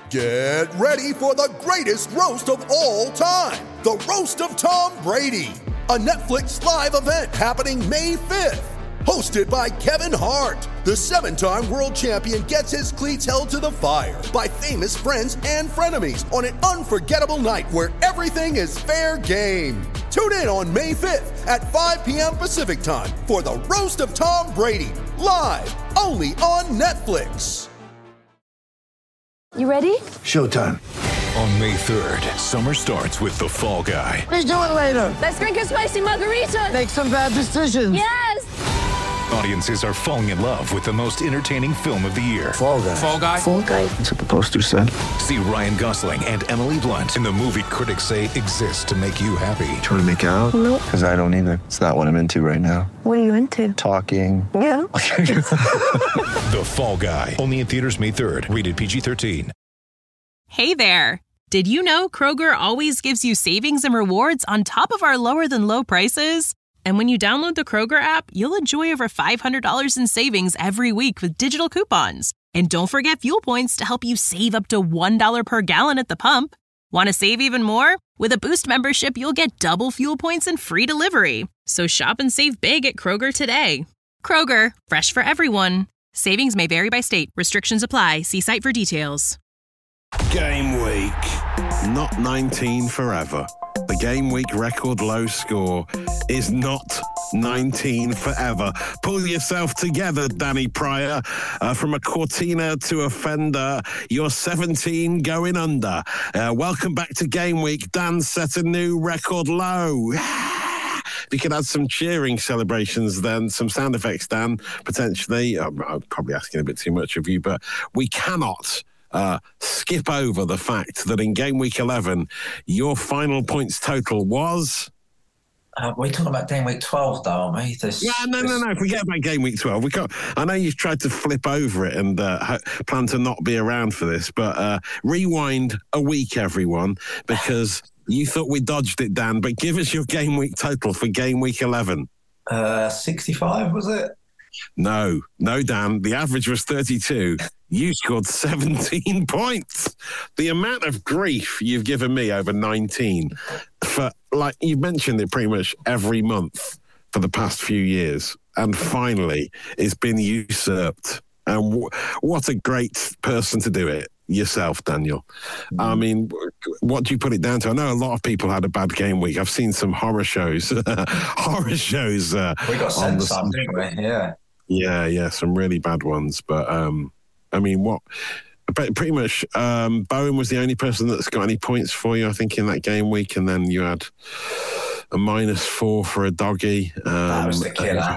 Get ready for the greatest roast of all time, the Roast of Tom Brady, a Netflix live event happening May 5th. Hosted by Kevin Hart, the 7-time world champion gets his cleats held to the fire by famous friends and frenemies on an unforgettable night where everything is fair game. Tune in on May 5th at 5 p.m. Pacific time for the Roast of Tom Brady, live only on Netflix. You ready? Showtime. On May 3rd, summer starts with The Fall Guy. Let's do it later. Let's drink a spicy margarita. Make some bad decisions. Yes! Audiences are falling in love with the most entertaining film of the year. Fall Guy. Fall Guy? Fall Guy. That's what the poster said. See Ryan Gosling and Emily Blunt in the movie critics say exists to make you happy. Trying to make it out? Nope. Because I don't either. It's not what I'm into right now. What are you into? Talking. Yeah. The Fall Guy. Only in theaters May 3rd. Rated PG-13. Hey there. Did you know Kroger always gives you savings and rewards on top of our lower than low prices? And when you download the Kroger app, you'll enjoy over $500 in savings every week with digital coupons. And don't forget fuel points to help you save up to $1 per gallon at the pump. Want to save even more? With a Boost membership, you'll get double fuel points and free delivery. So shop and save big at Kroger today. Kroger, fresh for everyone. Savings may vary by state. Restrictions apply. See site for details. Game week. Not 19 forever. The game week record low score is not 19 forever. Pull yourself together, Danny Pryor. From a Cortina to a Fender, you're 17 going under. Welcome back to game week. Dan set a new record low. We could add some cheering celebrations then, some sound effects, Dan, potentially. I'm probably asking a bit too much of you, but we cannot skip over the fact that in game week 11, your final points total was... we're talking about game week 12, though, aren't we? No. Forget about game week 12. I know you've tried to flip over it and plan to not be around for this, but rewind a week, everyone, because you thought we dodged it, Dan, but give us your game week total for game week 11. 65, was it? No, Dan. The average was 32. You scored 17 points. The amount of grief you've given me over 19 for, like, you've mentioned it pretty much every month for the past few years. And finally, it's been usurped. And what a great person to do it. Yourself, Daniel. I mean, what do you put it down to? I know a lot of people had a bad game week. I've seen some horror shows. We got sent some, didn't we? Yeah, some really bad ones. But, I mean, pretty much Bowen was the only person that's got any points for you, I think, in that game week. And then you had a -4 for a doggy. That was the killer.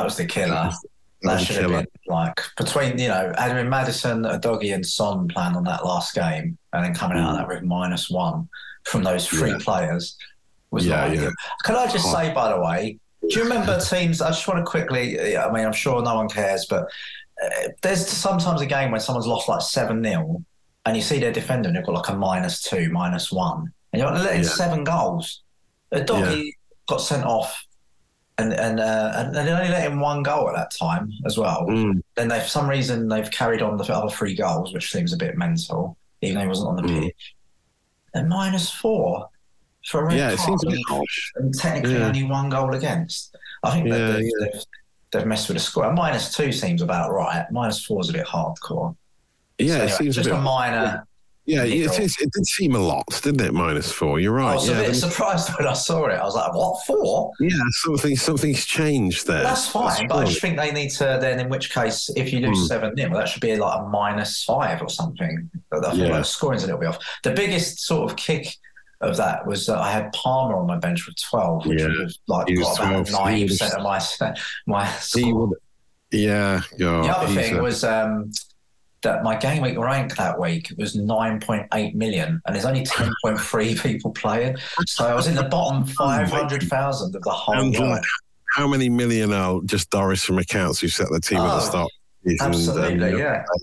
That should have been like between, having Maddison, a doggy, and Son playing on that last game, and then coming out of that with -1 from those three players was not good. Can I just say, by the way, do you remember teams? I just want to quickly. I mean, I'm sure no one cares, but there's sometimes a game when someone's lost like 7-0, and you see their defender and they've got like a -2, -1, and you're like, letting 7 goals. A doggy got sent off. And they only let him 1 goal at that time as well. Then for some reason they've carried on the other 3 goals, which seems a bit mental, even though he wasn't on the pitch. And -4 for a red card. It seems a bit harsh. And technically only 1 goal against. I think they've messed with the score. -2 seems about right. -4 is a bit hardcore. Yeah, so it seems just a bit minor. Yeah, it did seem a lot, didn't it? -4. You're right. I was a bit surprised when I saw it. I was like, what, 4? Yeah, something's changed there. That's fine, but I just think they need to then, in which case, if you lose 7-0, that should be like a -5 or something. I feel like the scoring's a little bit off. The biggest sort of kick of that was that I had Palmer on my bench with 12, which would have got about 90% of my score. The other thing was... that my game week rank that week was 9.8 million, and there's only 10.3 people playing. So I was in the bottom 500,000 of the whole world. How many million are just Doris from accounts who set the team at the start? Absolutely,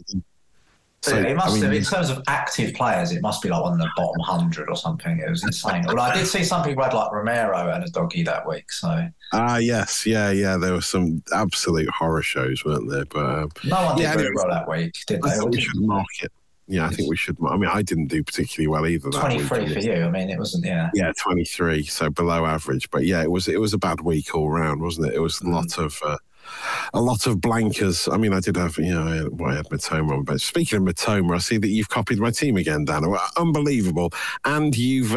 So it must have, in terms of active players, it must be like one of the bottom 100 or something. It was insane. Well, I did see some people had like Romero and a doggy that week. So yes, yeah. There were some absolute horror shows, weren't there? But no one did very well that week, did they? We should mark it. I think we should. I mean, I didn't do particularly well either. 23 for you. I mean, it wasn't. Yeah. Yeah, 23, so below average. But yeah, it was a bad week all round, wasn't it? It was a lot of blankers. I mean, I did have, I had Matoma on, but speaking of Matoma, I see that you've copied my team again, Dan. Unbelievable. And you've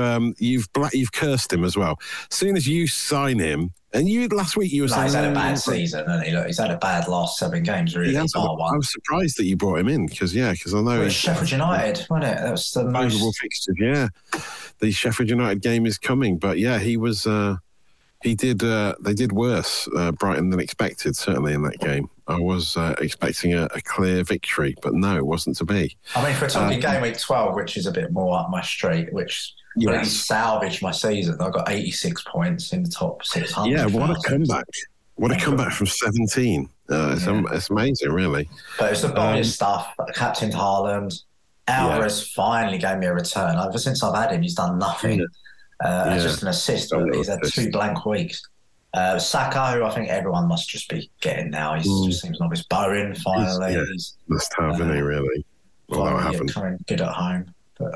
cursed him as well. As soon as you sign him, and last week you were saying... he's had a bad season, hasn't he? Look, he's had a bad last 7 games, really. I was surprised that you brought him in, because I know... It Sheffield United, wasn't it? That was the most... fixtures, yeah. The Sheffield United game is coming, but yeah, he was... they did worse, Brighton, than expected, certainly in that game. I was expecting a clear victory, but no, it wasn't to be. I mean, if we're talking game week 12, which is a bit more up my street, which really salvaged my season. I got 86 points in the top 600. Yeah, what a comeback. What a comeback from 17. It's amazing, really. But it's the obvious stuff. Captain Haaland. Alvarez finally gave me a return. Ever since I've had him, he's done nothing. Just an assist, but he's had 2 blank weeks. Saka, who I think everyone must just be getting now. He just seems obvious. Bowen, finally. He's must have, isn't he, really? Although I haven't. Coming good at home. But,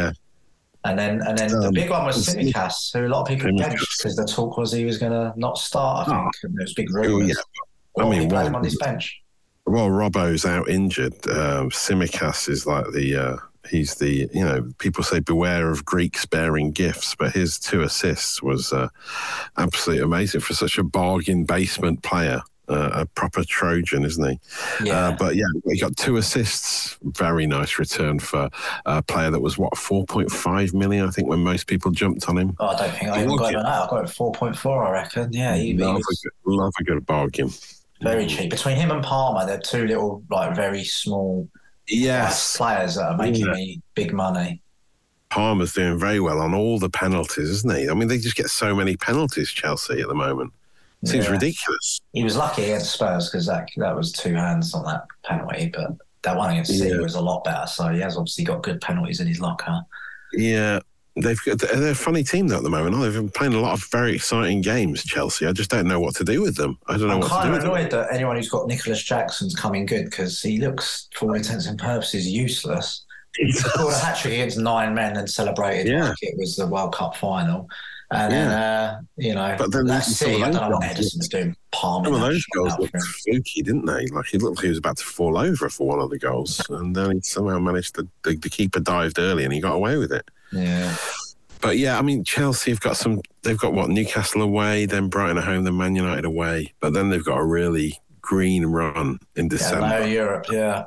And then the big one was Tsimikas, who a lot of people benched because the talk was he was going to not start, I think. And there was big rumours. I mean, he played him on his bench. Well, Robbo's out injured. Tsimikas is like he's the, people say beware of Greeks bearing gifts, but his 2 assists was absolutely amazing for such a bargain basement player. A proper Trojan, isn't he? Yeah. But yeah, he got 2 assists. Very nice return for a player that was, 4.5 million, I think, when most people jumped on him. Oh, I don't think I even got him out. I got him 4.4, I reckon. Yeah, love a good bargain. Very cheap. Between him and Palmer, they're 2 little, very small players that are making me big money. Palmer's doing very well on all the penalties, isn't he? I mean, they just get so many penalties, Chelsea, at the moment. Seems ridiculous. He was lucky against Spurs because that was 2 hands on that penalty, but that one against City was a lot better. So he has obviously got good penalties in his locker. Yeah, they're a funny team though at the moment. They've been playing a lot of very exciting games, Chelsea. I just don't know what to do with them. I don't know what to do with them. I'm kind of annoyed that anyone who's got Nicholas Jackson's coming good because he looks, for all intents and purposes, useless. He scored a hat-trick against 9 men and celebrated like it was the World Cup final. And then, but then that's it. I don't know what Ederson's doing. Some of those goals looked fluky, didn't they? Like, he looked like he was about to fall over for one of the goals. And then he somehow managed to, the keeper dived early and he got away with it. Yeah. But yeah, I mean, Chelsea have got Newcastle away, then Brighton at home, then Man United away. But then they've got a really green run in December. No Europe,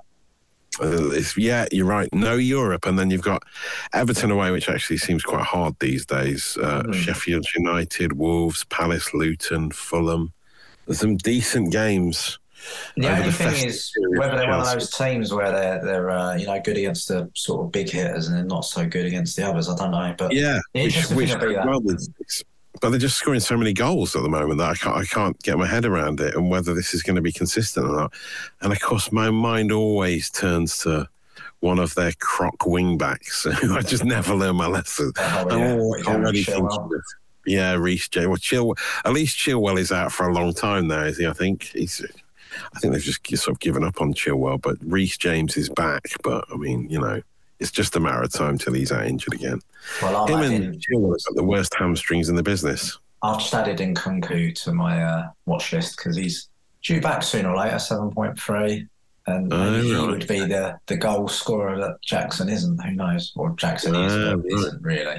you're right. No Europe, and then you've got Everton away, which actually seems quite hard these days. Sheffield United, Wolves, Palace, Luton, Fulham. There's some decent games. The only thing is whether they're one of those teams where they're good against the sort of big hitters and they're not so good against the others. I don't know, but but they're just scoring so many goals at the moment that I can't get my head around it and whether this is going to be consistent or not. And of course, my mind always turns to one of their crock wing backs. I just never learn my lesson. Reece James. Well, at least Chilwell is out for a long time now, is he? I think they've just sort of given up on Chilwell, but Reece James is back. But I mean, it's just a matter of time till he's out injured again. Well, Him and Chilwell have got the worst hamstrings in the business. I've just added Nkunku to my watch list because he's due back sooner or later, 7.3. And he would be the goal scorer that Jackson isn't. Who knows? Or Jackson isn't really.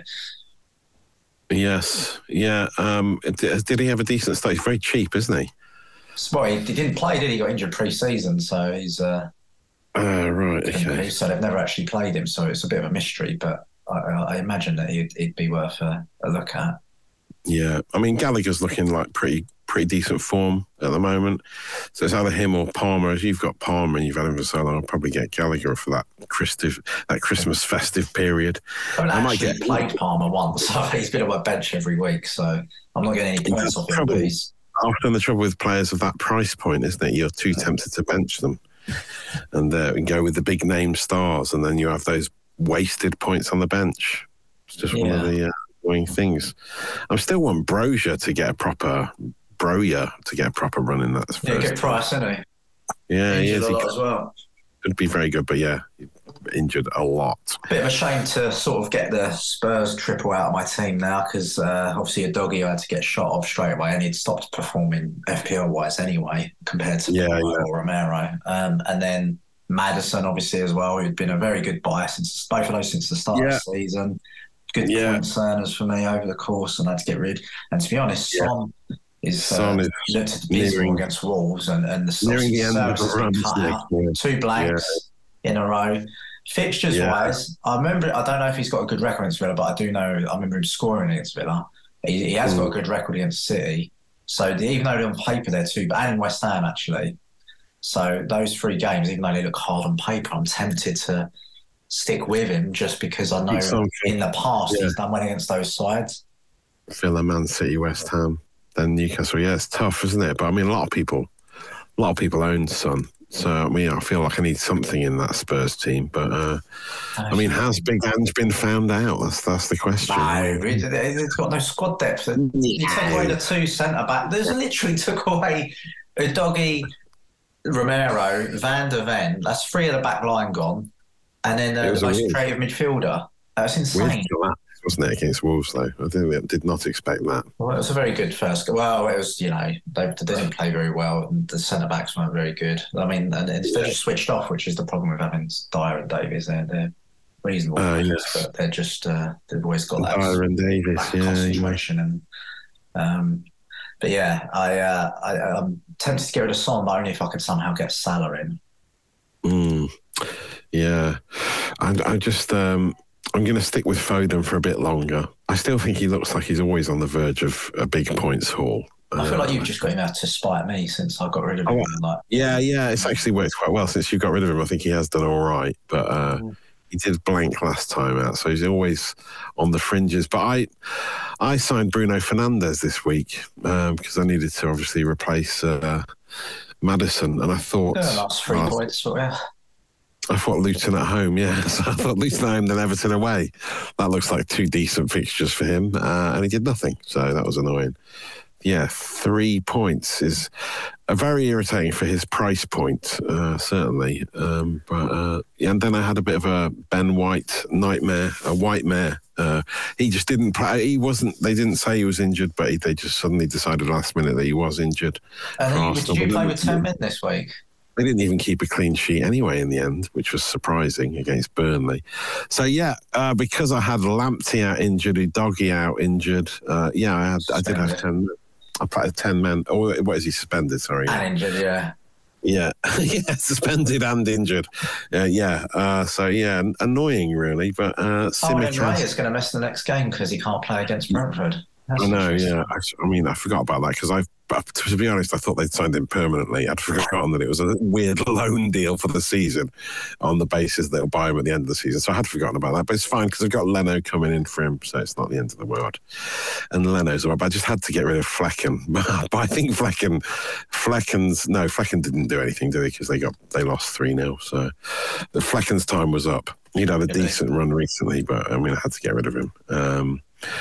Yes. Yeah. Did he have a decent start? He's very cheap, isn't he? Well, he didn't play, did he? He got injured pre-season, so he's... right, okay. So they've never actually played him, so it's a bit of a mystery, but I imagine that he'd be worth a look at. Yeah, I mean, Gallagher's looking like pretty decent form at the moment. So it's either him or Palmer. As you've got Palmer and you've had him for so long, I'll probably get Gallagher for that Christmas festive period. I might get played Palmer once. So he's been on my bench every week, so I'm not getting any points off him. Often the trouble with players of that price point, isn't it? You're too tempted to bench them and go with the big name stars, and then you have those wasted points on the bench. It's just one of the annoying things. I still want Broja to get a proper run in that. Good price, isn't he? Yeah, he is. A lot as well. Could be very good, but yeah, injured a lot. Bit of a shame to sort of get the Spurs triple out of my team now, because obviously Udogie had to get shot off straight away, and he'd stopped performing FPL-wise anyway compared to or Romero. And then Maddison, obviously, as well, who'd been a very good buy since both of those since the start of the season. Good concerners for me over the course, and I had to get rid. And to be honest, Son is looked abysmal against Wolves, and the nearing the end of the run. 2 blanks in a row. Fixtures wise, I don't know if he's got a good record against Villa, but I remember him scoring against Villa. He has got a good record against City. So even though on paper they're 2, and in West Ham actually. So those 3 games, even though they look hard on paper, I'm tempted to stick with him just because I know in the past he's done well against those sides. Villa, Man City, West Ham, then Newcastle. Yeah, it's tough, isn't it? But I mean, a lot of people own Son. So, I mean, I feel like I need something in that Spurs team. But, I mean, has Big Ange been found out? That's the question. No, it's got no squad depth. You take away the 2 centre-back. There's literally took away Udogie, Romero, Van der Ven. That's 3 of the back line gone. And then the most creative midfielder. That's insane. Wasn't it, against Wolves, though? I did not expect that. Well, it was a very good first. Well, it was, they didn't play very well, and the centre-backs weren't very good. I mean, and they just switched off, which is the problem with having Dyer and Davies. They're reasonable players, but they're just, they've always got that Dyer and Davies, concentration. But yeah, I'm tempted to get rid of Son, but only if I could somehow get Salah in. Yeah. I just... I'm going to stick with Foden for a bit longer. I still think he looks like he's always on the verge of a big points haul. I feel like you've just got him out to spite me since I got rid of him. Yeah, it's actually worked quite well since you got rid of him. I think he has done all right, but he did blank last time out, so he's always on the fringes. But I signed Bruno Fernandes this week because I needed to obviously replace Maddison, and I thought... Yeah, that's 3 points for you. I thought Luton at home, So I thought Luton at home, then Everton away. That looks like 2 decent fixtures for him, and he did nothing. So that was annoying. Yeah, 3 points is very irritating for his price point, certainly. And then I had a bit of a Ben White nightmare, a white mare. He just didn't play. They didn't say he was injured, but they just suddenly decided last minute that he was injured. Did you play with 10 men this week? They didn't even keep a clean sheet anyway in the end, which was surprising against Burnley. So, because I had Lamptey out injured, Udogie out injured, I did have 10 men. I played 10 men. Oh, what is he suspended? Sorry. And injured, yeah. Yeah, suspended and injured. Annoying really. But Ray is going to miss the next game because he can't play against Brentford. I know, yeah. I mean, I forgot about that because to be honest, I thought they'd signed him permanently. I'd forgotten that it was a weird loan deal for the season on the basis they'll buy him at the end of the season. So I had forgotten about that, but it's fine because I've got Leno coming in for him, so it's not the end of the world. And Leno's all right, but I just had to get rid of Flecken. But I think Flecken didn't do anything, did he? Because they lost 3-0. So the Flecken's time was up. He'd had a decent run recently, but I mean, I had to get rid of him.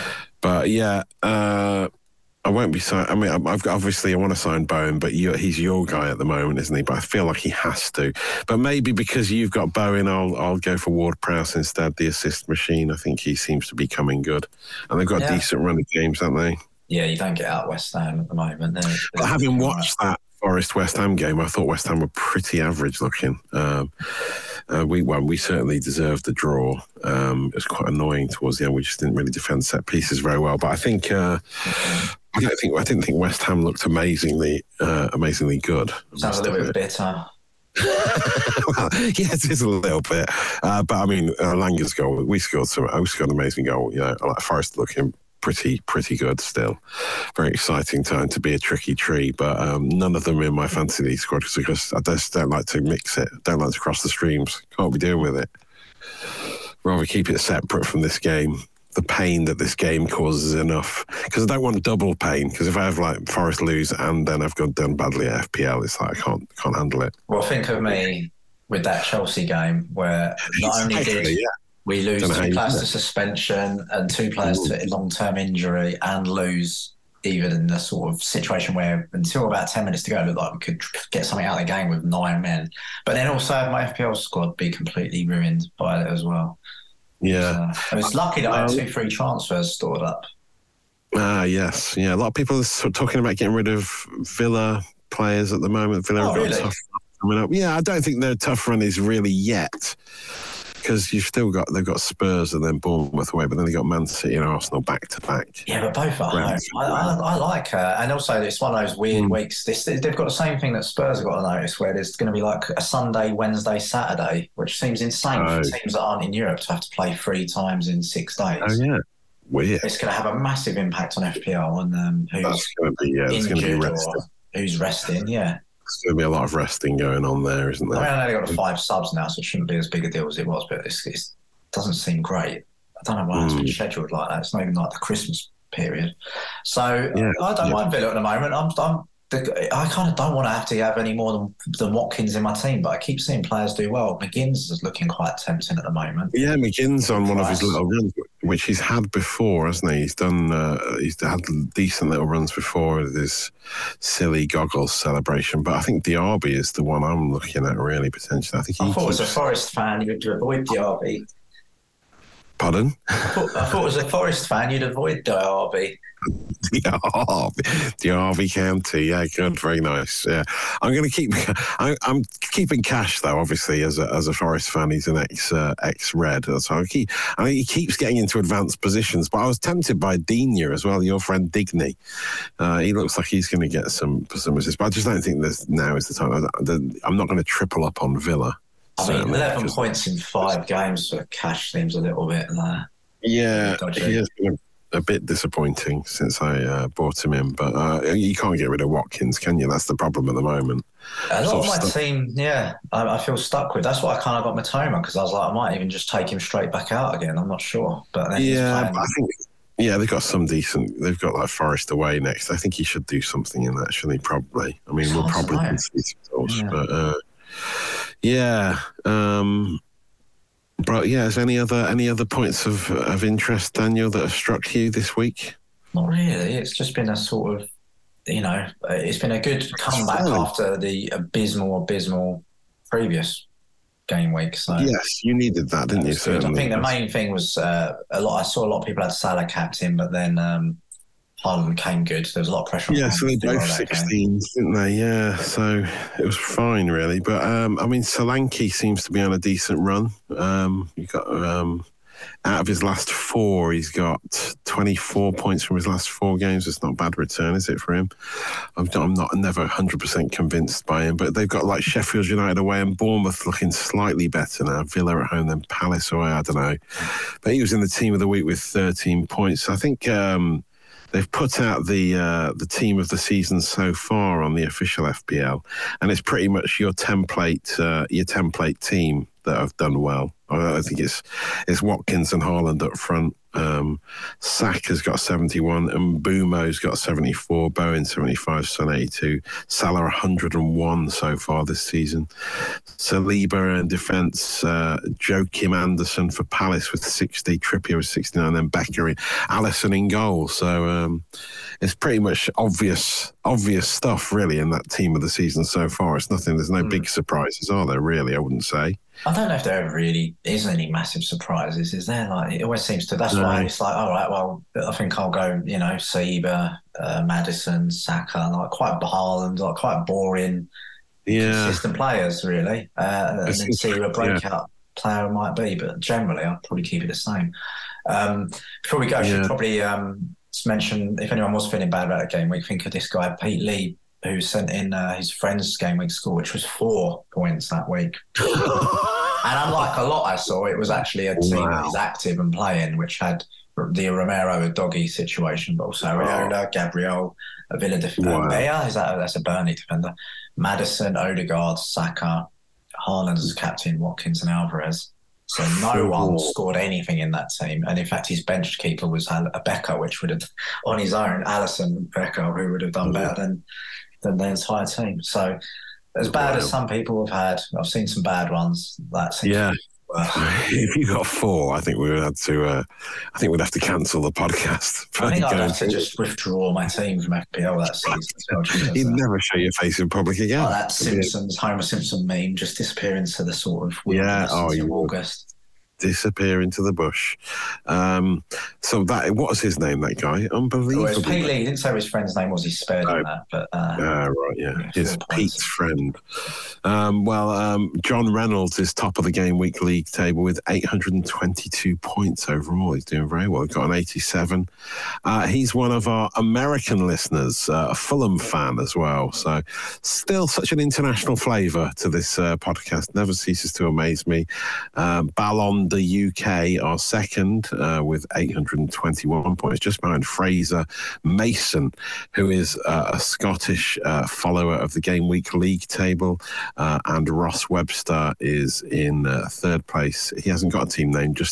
I won't be signing. I mean, I want to sign Bowen, but he's your guy at the moment, isn't he? But I feel like he has to. But maybe because you've got Bowen, I'll go for Ward-Prowse instead, the assist machine. I think he seems to be coming good. And they've got a decent run of games, haven't they? Yeah, you don't get out West Ham at the moment. But having watched that Forest-West Ham game, I thought West Ham were pretty average looking. We certainly deserved the draw. It was quite annoying towards the end. We just didn't really defend set pieces very well. But I think I didn't think West Ham looked amazingly good. Sounds a little bit bitter. Well, yes, it's a little bit. But I mean, Langer's goal. We scored an amazing goal. I like Forest looking pretty good still. Very exciting time to be a tricky tree, but none of them in my fantasy league squad because I just don't like to mix it. Don't like to cross the streams. Can't be doing with it. Rather keep it separate from this game. The pain that this game causes enough, because I don't want double pain. Because if I have like Forest lose and then I've done badly at FPL, it's like I can't handle it. Well, think of me with that Chelsea game where not only did we lose 2 players to suspension and 2 players to long-term injury and lose even in the sort of situation where until about 10 minutes to go, it looked like we could get something out of the game with 9 men. But then also have my FPL squad be completely ruined by it as well. Yeah. So, I was lucky that I had 2 free transfers stored up. Yes. Yeah, a lot of people are sort of talking about getting rid of Villa players at the moment. Villa have got a tough run coming up. Yeah, I don't think their tough run is really yet, because they've got Spurs and then Bournemouth away, but then they've got Man City and Arsenal back to back. Yeah, but both at home. I like and also it's one of those weird weeks. They've got the same thing that Spurs have got to notice, where there's going to be like a Sunday, Wednesday, Saturday, which seems insane for teams that aren't in Europe to have to play 3 times in 6 days. Oh yeah, weird. It's going to have a massive impact on FPL and who's injured or who's resting. Yeah. There's going to be a lot of resting going on there, isn't there? I mean, I know they've got 5 subs now, so it shouldn't be as big a deal as it was, but it doesn't seem great. I don't know why it's been scheduled like that. It's not even like the Christmas period. So I don't mind Villa at the moment. I kind of don't want to have any more than Watkins in my team, but I keep seeing players do well. McGinn's is looking quite tempting at the moment. Yeah, McGinn's on one of his little runs, which he's had before, hasn't he? He's had decent little runs before with his silly goggles celebration. But I think Diaby is the one I'm looking at, really, potentially. I thought as a Forest fan, you would avoid Diaby. Pardon? I thought as a Forest fan, you'd avoid Diaby. Diaby County, yeah, good, very nice. Yeah, I'm going to keep. I'm keeping Cash though. Obviously, as a Forest fan, he's an ex-Red, so he keeps getting into advanced positions. But I was tempted by Digne as well. Your friend Digne, he looks like he's going to get some assists. But I just don't think now is the time. I'm not going to triple up on Villa. I mean, 11 points in 5 games for Cash seems a little bit yeah, he has been a bit disappointing since I brought him in, but you can't get rid of Watkins, can you? That's the problem at the moment. A lot of my team, I feel stuck with. That's why I kind of got Matoma, because I was like, I might even just take him straight back out again. I'm not sure, but then I think they've got some decent. They've got like Forest away next. I think he should do something in that, shouldn't he? Probably. I mean, we'll probably concede some goals, but But is any other points of interest, Daniel, that have struck you this week? Not really. It's just been a sort of, it's been a good comeback after the abysmal previous game week. So yes, you needed that, didn't you? I think the main thing was I saw a lot of people had Salah captain, but then Haaland came good. There was a lot of pressure on him. So they both 16s, didn't they? Yeah, so it was fine, really. But, Solanke seems to be on a decent run. You got out of his last 4, he's got 24 points from his last 4 games. It's not a bad return, is it, for him? I'm never 100% convinced by him, but they've got like Sheffield United away and Bournemouth looking slightly better now. Villa at home, then Palace away, I don't know. But he was in the team of the week with 13 points. I think they've put out the team of the season so far on the official FPL, and it's pretty much your template team that have done well. I think it's Watkins and Haaland up front. Saka's got 71, and Mbumo's got 74, Bowen 75, Son 82, Salah 101 so far this season. Saliba in defence, Joachim Anderson for Palace with 60, Trippier with 69, and then Becker, Alisson in goal. So it's pretty much obvious stuff really in that team of the season so far. There's no big surprises, are there, really? I wouldn't say. I don't know if there ever really is any massive surprises, is there? Like, it always seems to. That's why it's like, all right, well, I think I'll go, Saliba, Maddison, Saka, like quite Haaland, like quite boring, consistent players, really. And then see who a breakout player might be. But generally, I'll probably keep it the same. Before we go, I should probably just mention, if anyone was feeling bad about the game week, think of this guy, Pete Lee, who sent in his friend's game week score, which was 4 points that week. And unlike a lot I saw, it was actually a team that is active and playing, which had the Romero Doggy situation, but also Areola, Gabriel, a Villa defender. That's a Burnley defender. Maddison, Odegaard, Saka, Haaland as captain, Watkins and Alvarez. So no one scored anything in that team. And in fact, his bench keeper was a Becker, which would have, on his own, Alisson Becker, who would have done better than the entire team. So as bad as some people have had, I've seen some bad ones. That seems If you got 4, I think we would have to. I think we'd have to cancel the podcast. I think I'd have to just withdraw my team from FPL that season. You'd never show your face in public again. Oh, that Homer Simpson meme just disappear into the sort of wilderness of August. Disappear into the bush. So what was his name, that guy? Unbelievable. It was Pete Lee. He didn't say what his friend's name was. He spared him that. But, right, yeah. It's Pete's friend. John Reynolds is top of the Game Week League table with 822 points overall. He's doing very well. He's got an 87. He's one of our American listeners, a Fulham fan as well. So still such an international flavour to this podcast. Never ceases to amaze me. Ballon the UK are second with 821 points, just behind Fraser Mason, who is a Scottish follower of the Game Week League table, and Ross Webster is in third place. He hasn't got a team name, just ...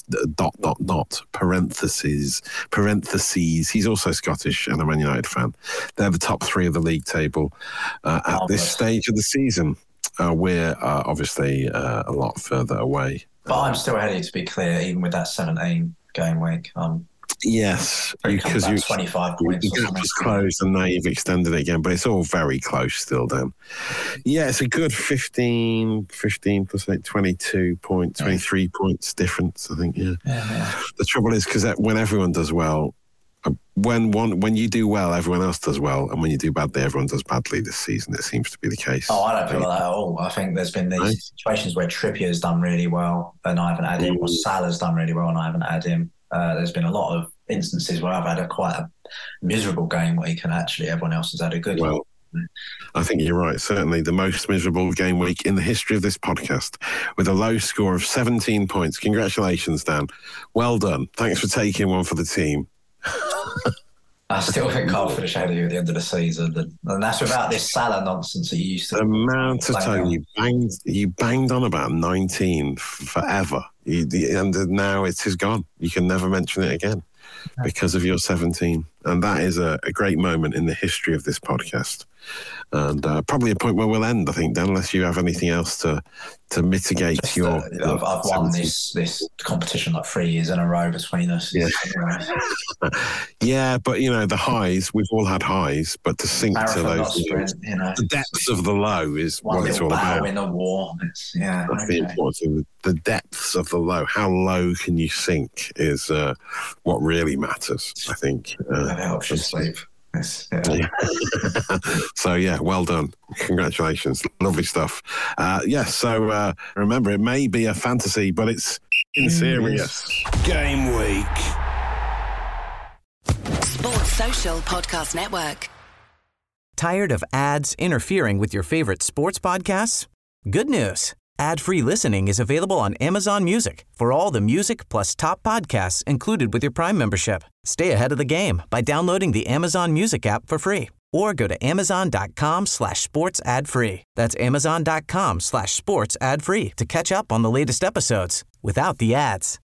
parentheses. He's also Scottish and a Man United fan. They're the top 3 of the league table at this stage of the season. We're obviously a lot further away. But I'm still ahead of you, to be clear, even with that 17 game week. Yes, because you 25 points. The gap was closed and now you've extended it again, but it's all very close still, Dan. Yeah, it's a good 15 plus 8, 22 points, 23 points difference, I think. Yeah. The trouble is because when everyone does well, when you do well, everyone else does well, and when you do badly, everyone does badly this season. It seems to be the case. Oh, I don't feel like that at all. I think there's been these situations where Trippier's done really well and I haven't had him, or Salah's done really well and I haven't had him. There's been a lot of instances where I've had quite a miserable game week and actually everyone else has had a good one. I think you're right. Certainly the most miserable game week in the history of this podcast, with a low score of 17 points. Congratulations, Dan. Well done. Thanks for taking one for the team. I still think I'll finish ahead of you at the end of the season, and that's without this Salah nonsense that you used to. The amount of time you banged on about 19 forever, and now it is gone. You can never mention it again because of your 17, and that is a great moment in the history of this podcast. And probably a point where we'll end, I think, Dan, unless you have anything else to mitigate I've won this competition like 3 years in a row between us. Yeah, yeah, but the highs, we've all had highs, but to sink to those, the depths of the low is what it's all about. In a war, that's the important thing. The depths of the low, how low can you sink, is what really matters, I think. That helps you sleep. So well done, congratulations, lovely stuff. So remember, it may be a fantasy, but it's serious. Game week. Sports Social Podcast Network. Tired of ads interfering with your favorite sports podcasts? Good news. Ad-free listening is available on Amazon Music for all the music plus top podcasts included with your Prime membership. Stay ahead of the game by downloading the Amazon Music app for free or go to amazon.com/sports ad free. That's amazon.com/sports ad free to catch up on the latest episodes without the ads.